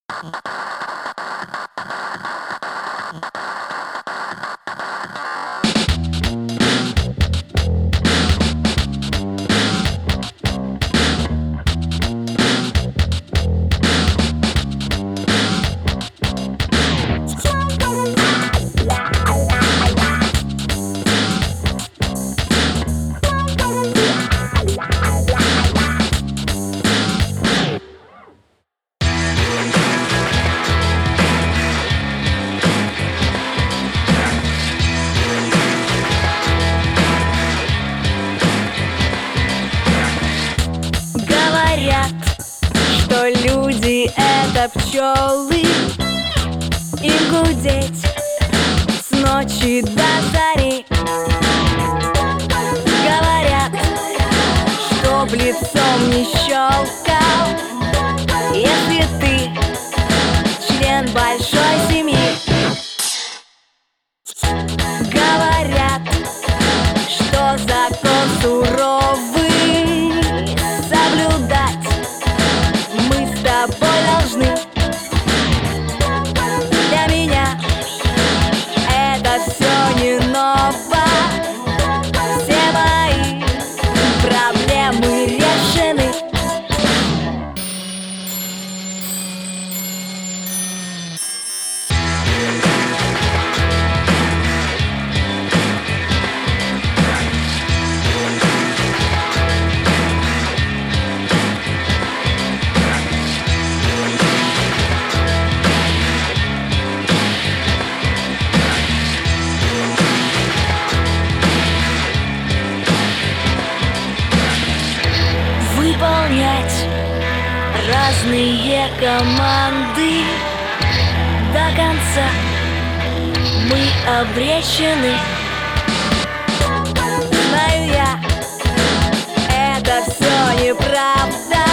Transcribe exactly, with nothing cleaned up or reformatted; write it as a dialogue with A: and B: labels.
A: Что люди — это пчелы, им гудеть с ночи до зари. Говорят, чтоб лицом не щелкал, если ты член большой семьи. Говорят, что закон суровый соблюдать мы с тобой должны. Для меня это все не ново, все мои проблемы решены. Выполнять разные команды до конца мы обречены. Знаю я, это все неправда.